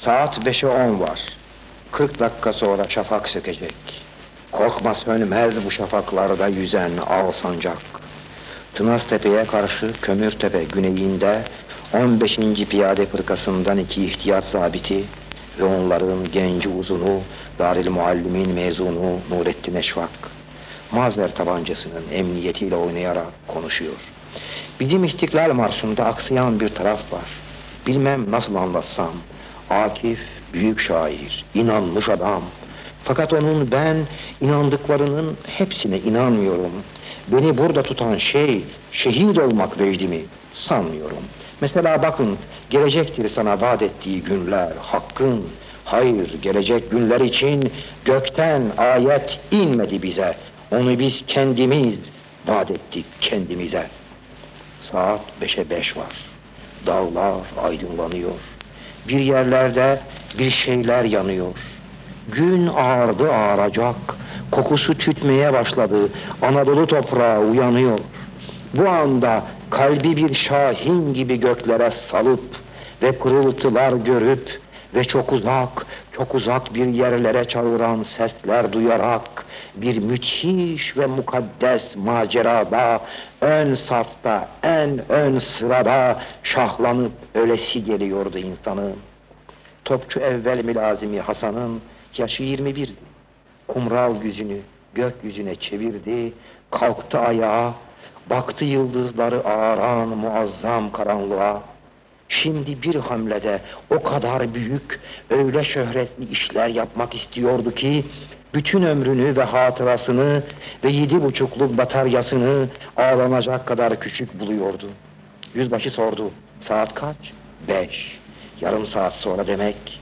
Saat 5'e 10 var. 40 dakika sonra şafak sökecek. Korkma sönmez bu şafaklarda yüzen al sancak. Tınaztepe'ye karşı Kömürtepe güneyinde 15. Piyade Fırkası'ndan 2 ihtiyat zabiti ve onların genci uzunu, Darülmuallimin mezunu Nurettin Eşvak, Mazer tabancasının emniyetiyle oynayarak konuşuyor. Bizim İstiklal Marşı'nda aksayan bir taraf var. Bilmem nasıl anlatsam. Akif büyük şair, inanmış adam. Fakat onun ben inandıklarının hepsine inanmıyorum. Beni burada tutan şey şehit olmak vecdimi sanmıyorum. Mesela bakın, gelecektir sana vaat ettiği günler hakkın. Hayır, gelecek günler için gökten ayet inmedi bize. Onu biz kendimiz vaat ettik kendimize. Saat 5'e 5 var. Dağlar aydınlanıyor. Bir yerlerde bir şeyler yanıyor. Gün ağardı ağaracak. Kokusu tütmeye başladı. Anadolu toprağı uyanıyor. Bu anda kalbi bir şahin gibi göklere salıp ve pırıltılar görüp ve çok uzak bir yerlere çağıran sesler duyarak bir müthiş ve mukaddes macerada ön safta, en ön sırada şahlanıp ölesi geliyordu insanın. Topçu evvel mülazimi Hasan'ın yaşı 21'di. Kumral yüzünü gökyüzüne çevirdi, kalktı ayağa, baktı yıldızları ağaran muazzam karanlığa. Şimdi bir hamlede o kadar büyük, öyle şöhretli işler yapmak istiyordu ki, bütün ömrünü ve hatırasını ve 7,5'luk bataryasını ağlanacak kadar küçük buluyordu. Yüzbaşı sordu, saat kaç? 5. Yarım saat sonra demek.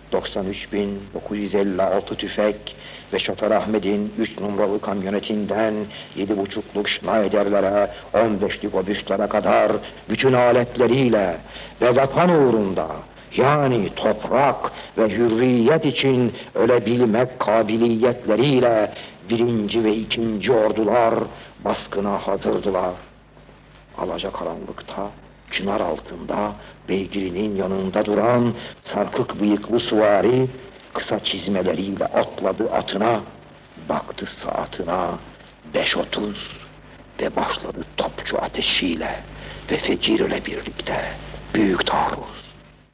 93.956 tüfek ve şoför Ahmet'in 3 numaralı kamyonetinden 7,5'luk Schneider'lere, 15'lik obüslere kadar bütün aletleriyle ve vatan uğrunda, yani toprak ve hürriyet için ölebilmek kabiliyetleriyle 1. ve 2. ordular baskına hazırdılar. Alacakaranlıkta, çınar altında, beygirinin yanında duran sarkık bıyıklı süvari kısa çizmeleriyle atladı atına, baktı saatine 5:30 ve başladı topçu ateşiyle ve fecirle birlikte büyük taarruz.